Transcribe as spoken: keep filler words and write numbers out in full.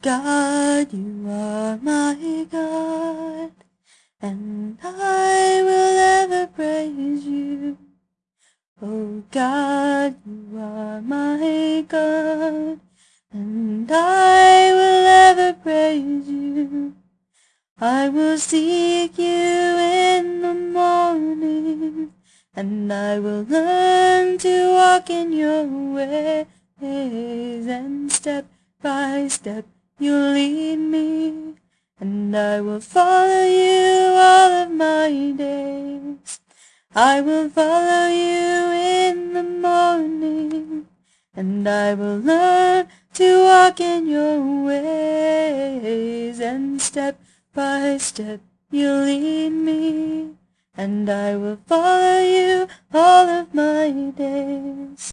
God, you are my God, and I will ever praise you. Oh God, you are my God, and I will ever praise you. I will seek you in the morning, and I will learn to walk in your ways, and step by step you lead me, and I will follow you all of my days. I will follow you in the morning, and I will learn to walk in your ways, and step by step you lead me, and I will follow you all of my days.